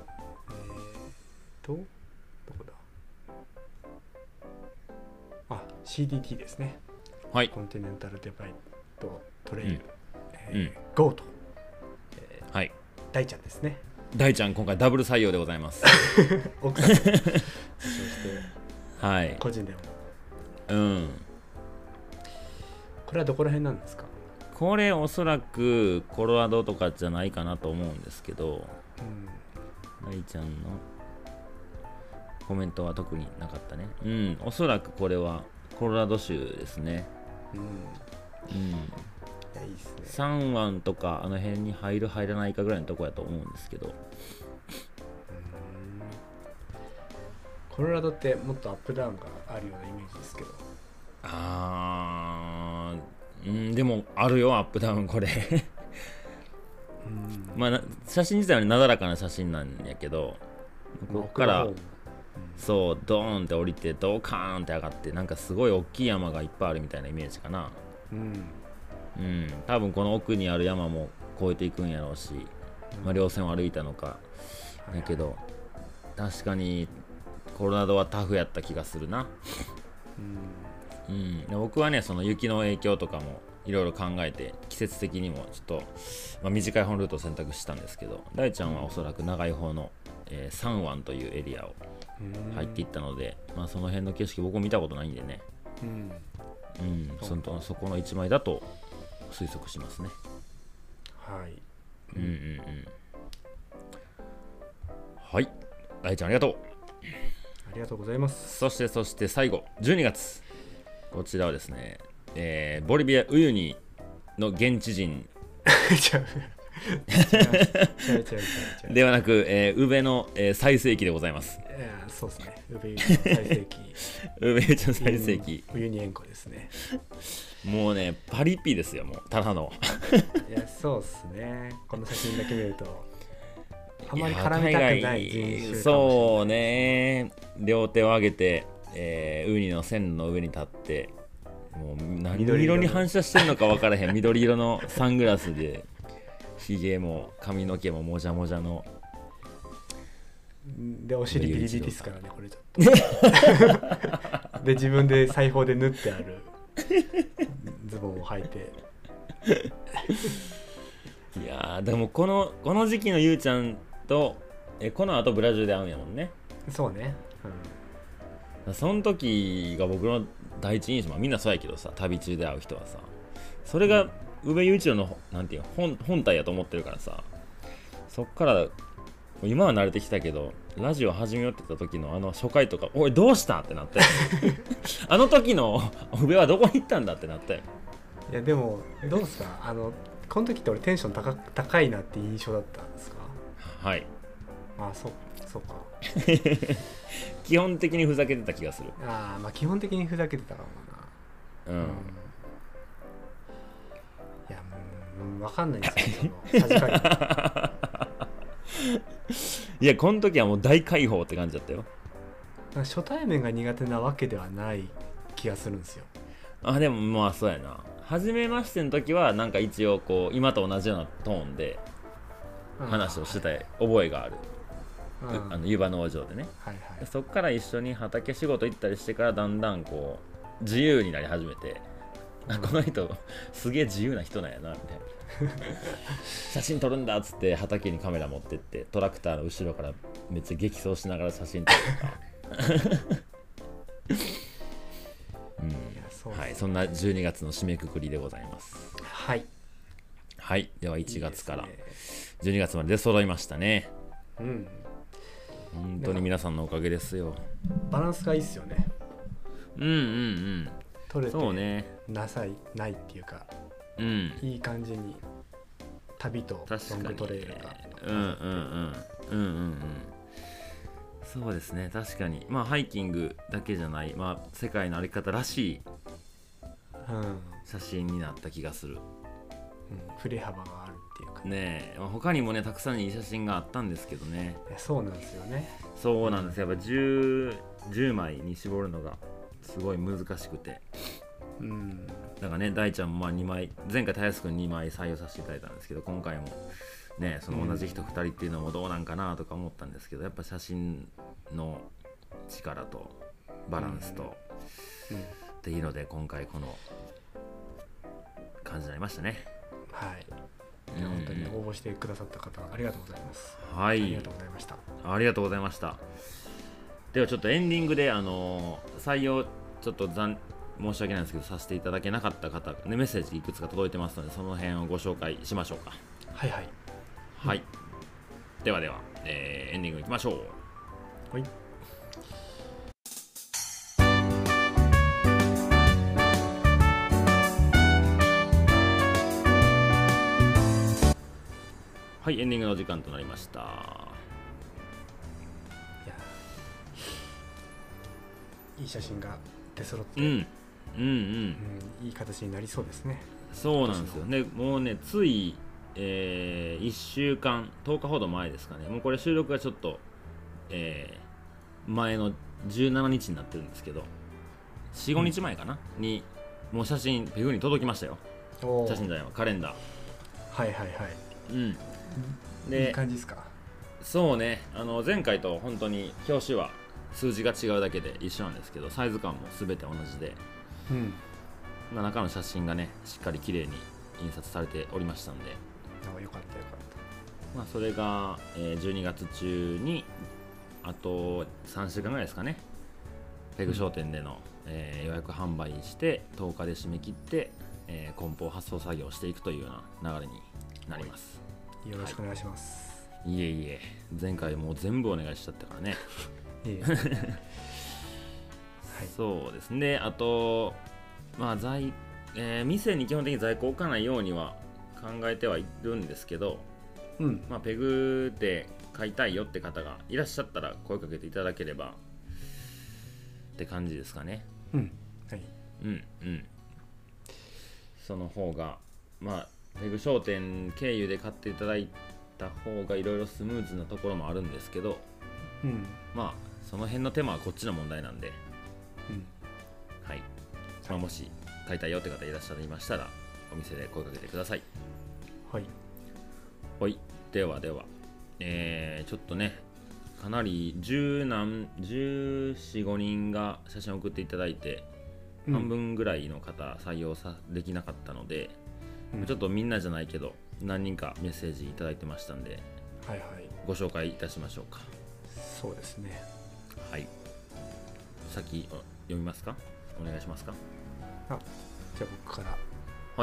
どこだ。CDT ですね。 はい。 コンティネンタルデバイドトレイル、GO と、 はい。 大ちゃんですね。 大ちゃん今回ダブル採用でございます。 奥さんそしてはい。 個人でも。これはどこら辺なんですか？ これおそらくコロラドとかじゃないかなと思うんですけど、大ちゃんのコメントは特になかったね。おそらくこれはコロラド州ですね。 いいっすね。 サンワンとかあの辺に入る入らないかぐらいのとこやと思うんですけど、 コロラドってもっとアップダウンがあるようなイメージですけど。 でもあるよアップダウンこれまあ写真自体はなだらかな写真なんやけど、ここからそうドーンって降りてドカーンって上がって、なんかすごい大きい山がいっぱいあるみたいなイメージかな。多分この奥にある山も越えていくんやろうし、稜線を歩いたのかだけど、確かにコロラドはタフやった気がするな。 うん、僕はねその雪の影響とかもいろいろ考えて季節的にもちょっと、短い方のルートを選択したんですけど、大ちゃんはおそらく長い方の、三湾というエリアを入っていったので、その辺の景色僕も見たことないんでね、そこの1枚だと推測しますね。 はい。 はい、大ちゃんありがとう。 ありがとうございます。 そして最後12月、こちらはですね、ボリビアウユニの現地人ではなく、宇部の、最盛期でございます。 そうですね、宇部ユニの最盛期宇部ユニの最盛期、 ウユニ塩湖ですね。 もうねパリピですよ、もうただのいやそうっすね、この写真だけ見るとあまり絡みたくない人種かもしれない。 そうね、両手を上げて、ウニの線路の上に立って、もう何色に反射してるのか分からへん緑色のサングラスで、ひげも髪の毛ももじゃもじゃので、お尻ビリビリですからね、これちょっとで、自分で裁縫で縫ってあるズボンを履いていやでもこの時期のゆうちゃんとこの後ブラジルで会うんやもんね。 そうね、 その時が僕の第一印象、みんなそうやけどさ、旅中で会う人はさ、それが宇部雄一郎のなんていう本体やと思ってるからさ、そっから今は慣れてきたけど、ラジオ始めようって言った時の初回とか、おいどうしたってなったよあの時の宇部はどこに行ったんだってなったよ。 いやでもどうですか、この時って俺テンション高いなって印象だったんですか。 はい。 そうか基本的にふざけてた気がする。 基本的にふざけてたかもな。いや分かんないですよそのさじ加減いやこの時はもう大解放って感じだったよ。 初対面が苦手なわけではない気がするんですよ。 でもそうやな、初めましての時はなんか一応こう今と同じようなトーンで話をしてた覚えがある。湯葉農場でね、そっから一緒に畑仕事行ったりしてからだんだんこう自由になり始めて、この人すげえ自由な人なんやなみたいな写真撮るんだっつって畑にカメラ持ってってトラクターの後ろからめっちゃ激走しながら写真撮るとかはい、そんな12月の締めくくりでございます。はい、では1月から12月まで出揃いましたね。本当に皆さんのおかげですよ。 バランスがいいっすよね。取れてそうね、 ないっていうか、いい感じに旅とロングトレイルがそうですね、確かにハイキングだけじゃない、世界の歩き方らしい写真になった気がする。 振れ幅があるっていうかね。他にもねたくさんいい写真があったんですけどね。 そうなんですよね。 そうなんです。やっぱ 10枚に絞るのがすごい難しくて、だからね大ちゃんも2枚、前回たやすくん2枚採用させていただいたんですけど、今回もねその同じ人2人っていうのもどうなんかなとか思ったんですけど、やっぱ写真の力とバランスと、っていうので今回この感じになりましたね。 本当に応募してくださった方ありがとうございます。 ありがとうございました。 ありがとうございました。ではちょっとエンディングで採用ちょっと申し訳ないんですけどさせていただけなかった方、メッセージいくつか届いてますので、その辺をご紹介しましょうか。では、エンディングいきましょう。はい、エンディングの時間となりました。 いい写真が出揃って、いい形になりそうですね。 そうなんですよね。もうねつい、1週間10日ほど前ですかね。もうこれ収録がちょっと、前の17日になってるんですけど、 4,5 日前かな、にもう写真ペグに届きましたよ。写真じゃないわ、カレンダー。 でいい感じですか。 そうね、前回と本当に表紙は数字が違うだけで一緒なんですけど、サイズ感も全て同じで、 まあ、中の写真がねしっかり綺麗に印刷されておりましたんで、 よかったよかった。 まあ、それが、12月中にあと3週間ぐらいですかね、ペグ商店での、予約販売して10日で締め切って、梱包発送作業をしていくというような流れになります。 よろしくお願いします。 いえいえ、前回もう全部お願いしちゃったからね。 いえそうですね。あと、まあ店に基本的に在庫置かないようには考えてはいるんですけど、まあ、ペグで買いたいよって方がいらっしゃったら声かけていただければって感じですかね。 はい。 その方がまあペグ商店経由で買っていただいた方がいろいろスムーズなところもあるんですけど、まあその辺の手間はこっちの問題なんで、はい。まあ、もし買いたいよって方いらっしゃいましたらお店で声かけてください。 はい。 はい。ではでは、ちょっとねかなり14、15人が写真を送っていただいて、半分ぐらいの方採用できなかったので、ちょっとみんなじゃないけど何人かメッセージいただいてましたんで、ご紹介いたしましょうか。 そうですね。 はい。先読みますか？お願いしますか？ じゃあ僕から。 はい。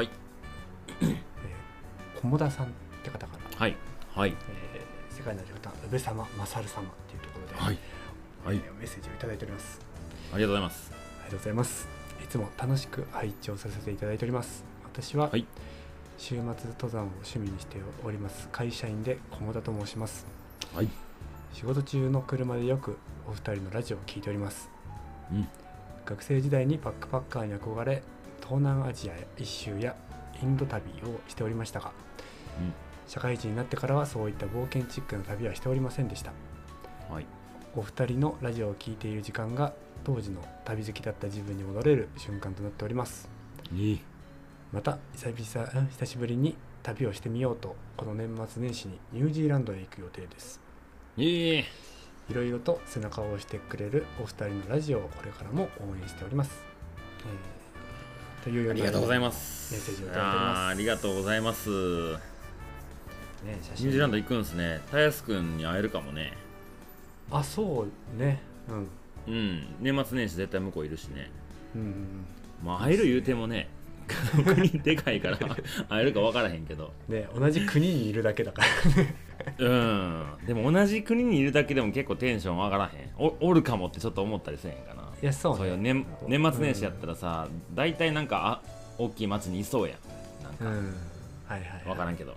菰田さんって方から。 はい。はい。 世界の味方、宇部様、勝様っていうところで、メッセージをいただいております。 ありがとうございます。 ありがとうございます。いつも楽しく拝聴させていただいております。私は、週末登山を趣味にしております会社員で菰田と申します。仕事中の車でよくお二人のラジオを聞いております。学生時代にバックパッカーに憧れ、東南アジア一周やインド旅をしておりましたが、社会人になってからはそういった冒険チックな旅はしておりませんでした。お二人のラジオを聞いている時間が当時の旅好きだった自分に戻れる瞬間となっております。また久しぶりに旅をしてみようと、この年末年始にニュージーランドへ行く予定です。いろいろと背中を押してくれるお二人のラジオをこれからも応援しております。というようにありがとうございます。 メッセージをいただいております。 ありがとうございます。ニュージーランド行くんですね。たやすくんに会えるかもね。 そうね。 年末年始絶対向こういるしね。まあ会える言うてもね、国でかいから会えるか分からへんけどね、同じ国にいるだけだからね。 でも同じ国にいるだけでも結構テンション上がらへん。おるかもってちょっと思ったりせへんかな。 いや、そうね。 そういう年末年始やったらさ、大体なんか大きい町にいそうやん。なんか分からんけど、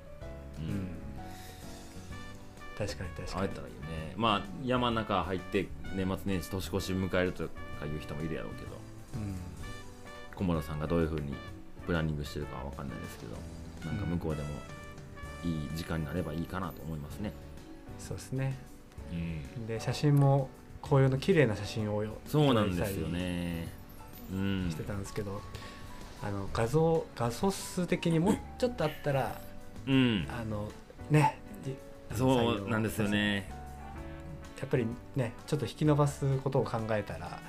確かに会えたらいいね。まあ山の中入って年末年始年越し迎えるとかいう人もいるやろうけど、菰田さんがどういう風にプランニングしてるかは分かんないですけど、なんか向こうでもいい時間になればいいかなと思いますね。 そうですね。で写真も紅葉の綺麗な写真をそうなんですよね。 してたんですけど、画素数的にもうちょっとあったら、ね、 そうなんですよね。 やっぱりね、ちょっと引き伸ばすことを考えたら、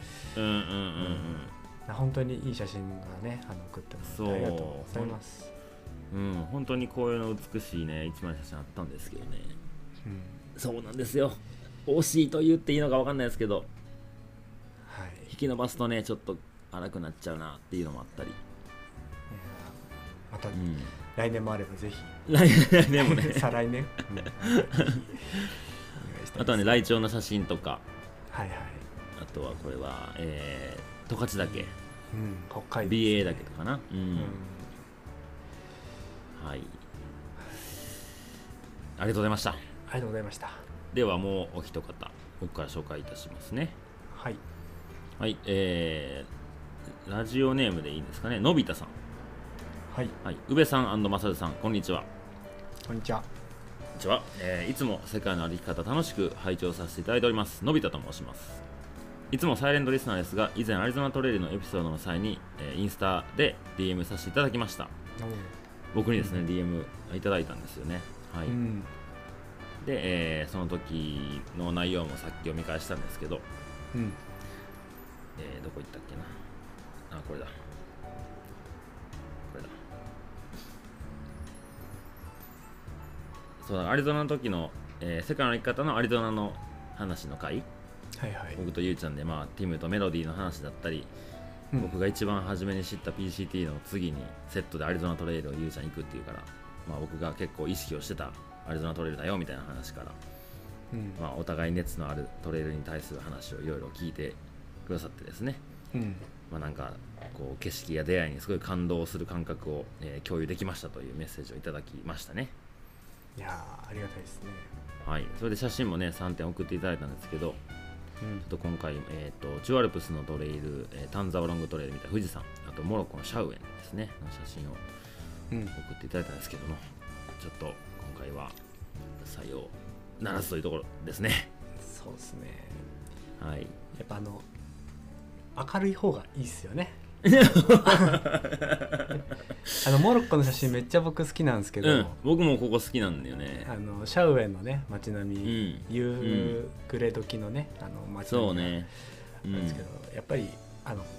本当にいい写真がね、送ってもらってありがとうございます。 本当に紅葉の美しいね一枚写真あったんですけどね。そうなんですよ。惜しいと言っていいのか分かんないですけど、引き伸ばすとねちょっと荒くなっちゃうなっていうのもあったり、 また、来年もあればぜひ来年もね再来年、 あとはねライチョウの写真とか、 あとはこれは十勝岳、 北海道、 BA 岳とかな。はい、ありがとうございました。 ありがとうございました。 ではもうお一方僕から紹介いたしますね。はい、ラジオネームでいいですかね。のび太さん。宇部さん&まさるさん、こんにちは。 こんにちは。こんにちは。いつも世界の歩き方楽しく拝聴させていただいております。のび太と申します。いつもサイレントリスナーですが、以前アリゾナトレイルのエピソードの際に、インスタで DM させていただきました。僕にですね、DM いただいたんですよね。で、その時の内容もさっき読み返したんですけど、どこ行ったっけな。これだ。 そうアリゾナの時の、世界の生き方のアリゾナの話の回、 はいはい、 僕とゆうちゃんで、まあ、ティムとメロディーの話だったり、僕が一番初めに知った、 PCT の次にセットでアリゾナトレイルをゆうちゃん行くっていうから、まあ、僕が結構意識をしてたアリゾナトレイルだよみたいな話から、まあ、お互い熱のあるトレイルに対する話をいろいろ聞いてくださってですね、まあ、なんかこう景色や出会いにすごい感動する感覚を、共有できましたというメッセージをいただきましたね。 いやありがたいですね。 はい、それで写真もね3点送っていただいたんですけど、ちょっと今回、中アルプスのトレイル、丹沢ロングトレイルみたいな富士山、あとモロッコのシャウエンですねの写真を送っていただいたんですけども、ちょっと今回は採用ならずというところですね。 そうですね。 はい。 やっぱ明るい方がいいですよね。モロッコの写真めっちゃ僕好きなんですけど、 僕もここ好きなんだよね。 シャウエンのね街並み、夕暮れ時のね街並みなんですけど、やっぱりなんだ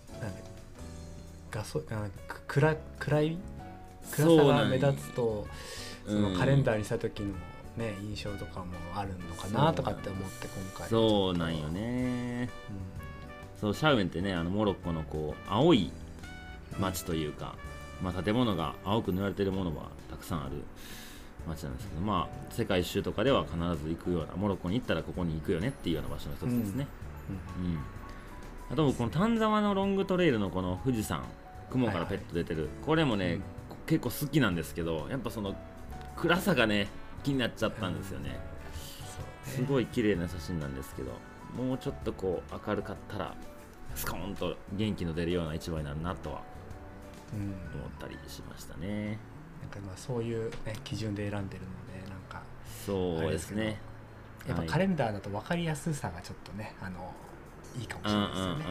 暗い暗さが目立つと、そのカレンダーにした時のね印象とかもあるのかなとかって思って今回そうなんよね。そうシャウエンってねモロッコのこう青い街というか、まあ、建物が青く塗られているものはたくさんある街なんですけど、まあ世界一周とかでは必ず行くような、モロッコに行ったらここに行くよねっていうような場所の一つですね。あとこの丹沢のロングトレイルのこの富士山、雲からペット出てる、これもね、結構好きなんですけど、やっぱその暗さがね気になっちゃったんですよね。すごい綺麗な写真なんですけど、もうちょっとこう明るかったらスコーンと元気の出るような一枚になるなとは思ったりしましたね。 なんかまあそういう、ね、基準で選んでるので、なんかそうですね。 やっぱカレンダーだと分かりやすさがちょっとね、いいかもしれないですよね。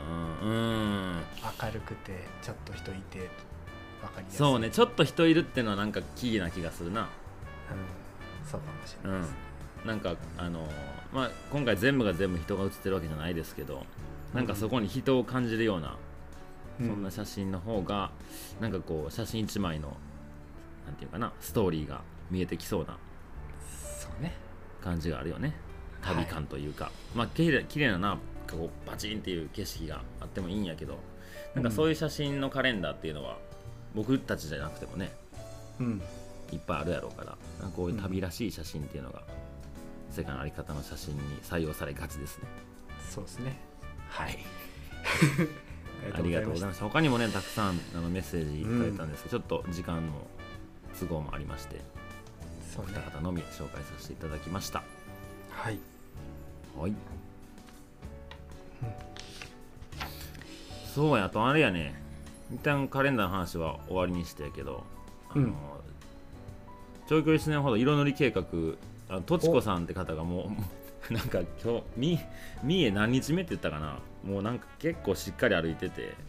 明るくてちょっと人いて分かりやすい。 そうね、ちょっと人いるっていうのはなんかキーな気がするな。 そうかもしれないです。 なんかまあ、今回全部が全部人が写ってるわけじゃないですけど、なんかそこに人を感じるような、そんな写真の方がなんかこう写真一枚のなんていうかな、ストーリーが見えてきそうな感じがあるよね。旅感というか、まあ綺麗なこうバチンっていう景色があってもいいんやけど、なんかそういう写真のカレンダーっていうのは僕たちじゃなくてもね、いっぱいあるやろうから、なんかこういう旅らしい写真っていうのが世界のあり方の写真に採用されがちですね。 そうですね。はい。 ありがとうございました。他にもねたくさんメッセージいただいたんですけど、ちょっと時間の都合もありまして、お二方のみ紹介させていただきました。 はいはい。そうや、あとあれやね、一旦カレンダーの話は終わりにしてやけど、長距離1年ほど色塗り計画、とちこさんって方がもうなんか今日三重何日目って言ったかな、もうなんか結構しっかり歩いてて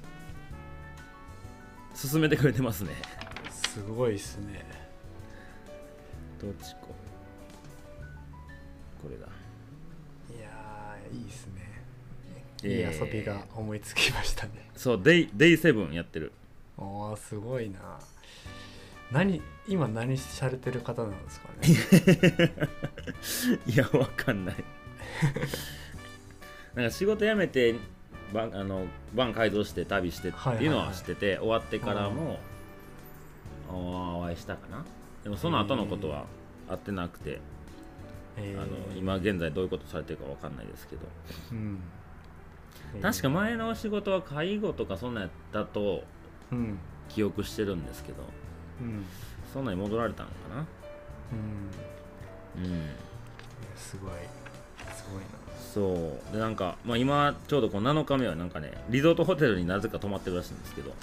進めてくれてますね。 すごいっすね。 とちこ、これだ。 いやー、いいっすね。いい遊びが思いつきましたね。 そう、デイ7やってる。 おー、すごいな。今何されてる方なんですかね。 いや、わかんない。なんか仕事辞めてバン改造して旅してっていうのは知ってて、終わってからもお会いしたかな。でもその後のことは会ってなくて、今現在どういうことされてるかわかんないですけど、確か前の仕事は介護とかそんなんやったと記憶してるんですけど、そんなに戻られたのかな。 すごいな。 そうで、なんか、まあ、今ちょうどこの7日目はなんかね、リゾートホテルになぜか泊まってるらしいんですけど、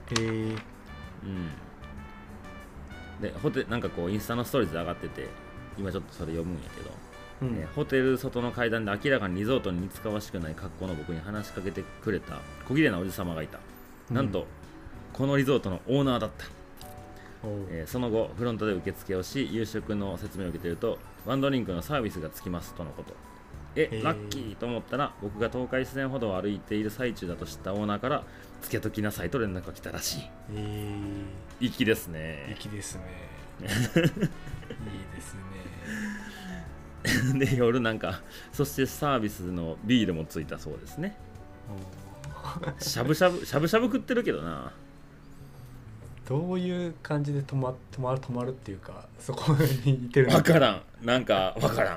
でなんかこうインスタのストーリーズで上がってて、今ちょっとそれ読むんやけど、ホテル外の階段で明らかにリゾートに似つかわしくない格好の僕に話しかけてくれた小綺麗なおじさまがいた。なんとこのリゾートのオーナーだった。その後フロントで受付をし、夕食の説明を受けていると、ワンドリンクのサービスがつきますとのこと。ラッキーと思ったら、僕が東海自然歩道を歩いている最中だと知ったオーナーから、つけときなさいと連絡が来たらしい。粋ですね。 粋ですね。 いいですねで夜なんかそしてサービスのビールもついたそうですね。しゃぶしゃぶ食ってるけどな。 どういう感じで止まるっていうか、そこにいてるの分からん、なんか分からん、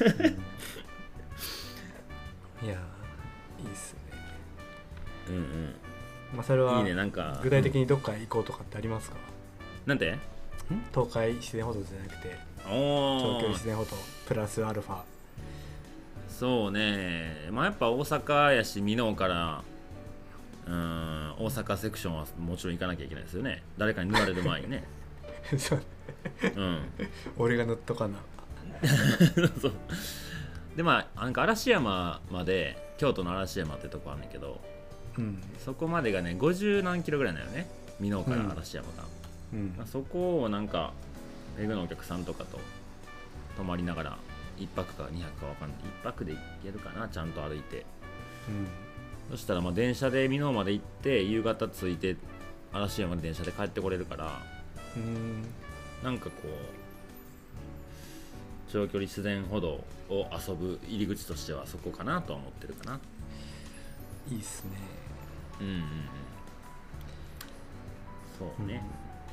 いやいいっすね。 うんうん。 まあそれはいいね。なんか具体的にどっか行こうとかってありますか？ なんて東海自然歩道じゃなくて長長距離自然歩道プラスアルファ。 そうね、まあやっぱ大阪やし箕面から大阪セクションはもちろん行かなきゃいけないですよね。誰かに塗られる前にねそう俺が塗っとかなそうでまあなんか嵐山まで、京都の嵐山ってとこあるんだけど、そこまでがね50何キロぐらいだよね、箕面から嵐山が、まあ、そこをなんかレグのお客さんとかと泊まりながら1泊か2泊か分かんない、1泊で行けるかな、ちゃんと歩いて、そしたらまあ電車で箕面まで行って夕方着いて嵐山で電車で帰ってこれるから、なんかこう長距離自然歩道を遊ぶ入り口としてはそこかなとは思ってるかな。 いいっすね。 そうね、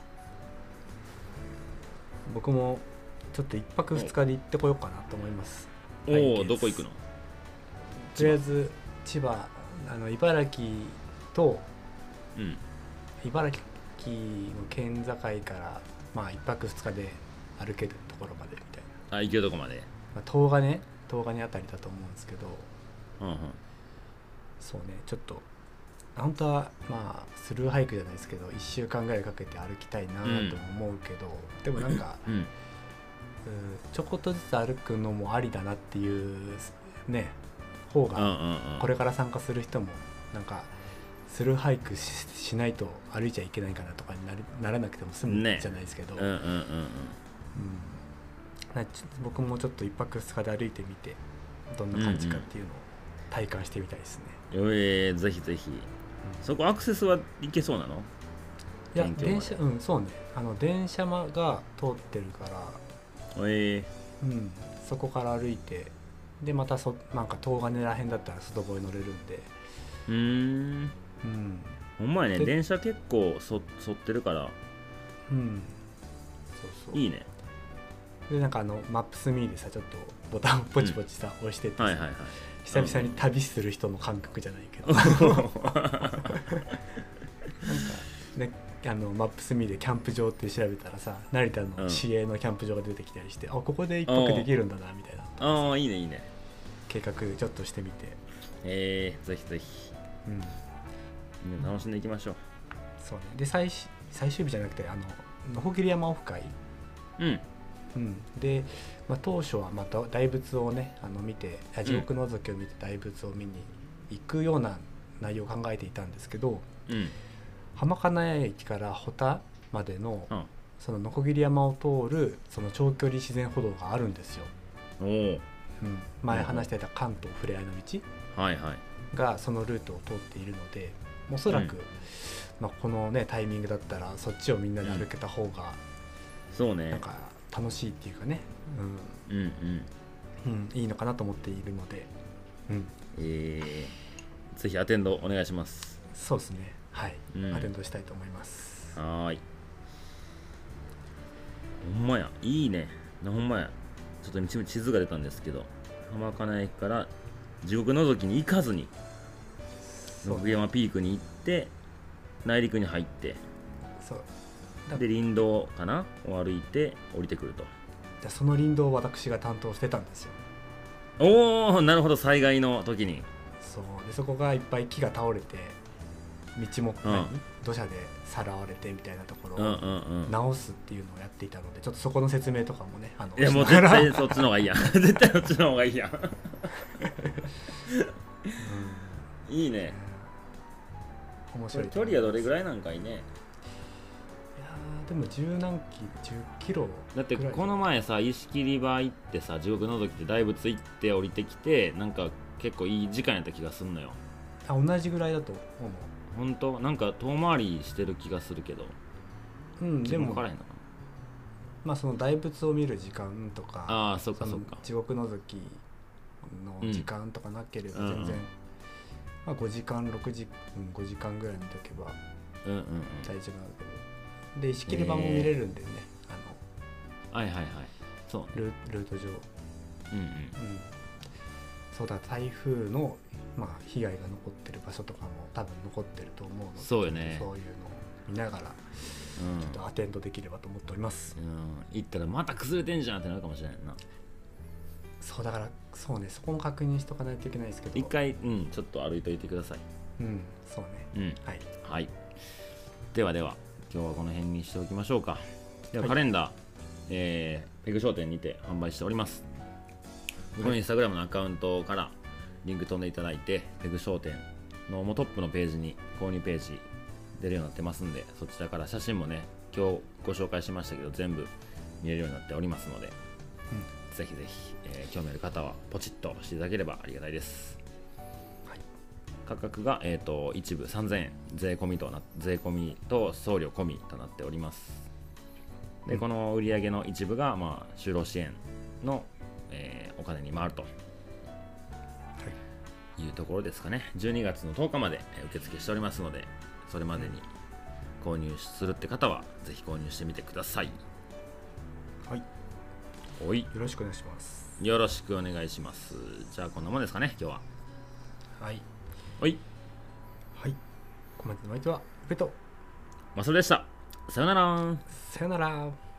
僕もちょっと1泊2日で行ってこようかなと思います。 おお、どこ行くの？ とりあえず千葉、茨城と、茨城の県境からまあ1泊2日で歩けるところまでみたいな。 行けるとこまで。 東金あたりだと思うんですけど、そうね、ちょっと本当はまあスルーハイクじゃないですけど1週間ぐらいかけて歩きたいなと思うけど、でもなんか、ちょこっとずつ歩くのもありだなっていうね方が、これから参加する人もなんかスルーハイク しないと歩いちゃいけないかなとかにならなくても済むじゃないですけど、僕もちょっと1泊2日で歩いてみてどんな感じかっていうのを体感してみたいですね。 ぜひぜひ、そこアクセスはいけそうなの？ いや電車、そうね、電車が通ってるから、そこから歩いて、でまたなんか東金らへんだったら外房に乗れるんで、 ほんまやね、電車結構沿ってるから、そういいね。 でなんかマップスミーでさ、ちょっとボタンをポチポチさ、押してってさ、久々に旅する人の感覚じゃないけどなんかね、マップスミーでキャンプ場って調べたらさ、成田の市営のキャンプ場が出てきたりして、ここで一泊できるんだなみたいな、 いいねいいね、 計画ちょっとしてみて、 ぜひぜひ、みんな楽しんでいきましょう。 そうね。で最終日じゃなくてのほぎり山オフ会、で、当初は大仏をね見て、地獄のぞきを見て大仏を見に行くような内容を考えていたんですけど、浜金谷駅から保田までの、そののこぎり山を通るその長距離自然歩道があるんですよ。前話してた関東ふれあいの道がそのルートを通っているので、おそらく、このねタイミングだったらそっちをみんなで歩けた方が、 そうね、 なんか楽しいっていうかね、いいのかなと思っているので、 ぜひアテンドお願いします。 そうですね、はい、アテンドしたいと思います。 はい、ほんまや、いいね、ほんまや。ちょっと地図が出たんですけど、浜金駅から地獄のぞきに行かずに野木山ピークに行って内陸に入って、で林道かなを歩いて降りてくると。 その林道を私が担当してたんですよ。 おお、なるほど、災害の時に。 そこがいっぱい木が倒れて、道も土砂でさらわれてみたいなところを直すっていうのをやっていたので、ちょっとそこの説明とかもね、 いやもう絶対そっちの方がいいやん絶対そっちの方がいいやんいいね。 面白い。 距離はどれぐらいなんかいね。いやでも10キロだって、この前さ石切場行ってさ、地獄のぞきで大仏行って降りてきて、なんか結構いい時間やった気がすんのよ。 同じぐらいだと思う。 本当なんか遠回りしてる気がするけど、 でも分からへんのかまあその大仏を見る時間とか、 ああそっかそっか、 地獄のぞきの時間とかなければ全然、まあ5時間6時、5時間ぐらい見とけば大丈夫なんだけど、で石切り板も見れるんでね、 はいはいはい、そう、 ルート上、そうだ、台風の、まあ、被害が残ってる場所とかも多分残ってると思うので、 そうよね、 そういうのを見ながら、ちょっとアテンドできればと思っております。 行ったらまた崩れてんじゃんってなるかもしれないな。 そうだから、そうね、そこも確認しとかないといけないですけど、 一回、ちょっと歩いといてください。 そうね、はい、 はい、ではでは今日はこの辺にしておきましょうか。ではカレンダー、ペグ商店にて販売しております。僕のインスタグラムのアカウントからリンク飛んでいただいて、ペグ商店のトップのページに購入ページ出るようになってますんで、そちらから写真もね、今日ご紹介しましたけど全部見れるようになっておりますので、ぜひぜひ、興味ある方はポチッとしていただければありがたいです。価格が、一部3000円税込みと送料込みとなっております。でこの売上の一部が、まあ、就労支援の、お金に回るというところですかね。12月の10日まで受付しておりますので、それまでに購入するって方はぜひ購入してみてください。 はい、 おい、 よろしくお願いします。 よろしくお願いします。じゃあこんなもんですかね、今日は。 はいはい、 はい、ここまでの相手はペトマスルでした。さよなら。 さよなら。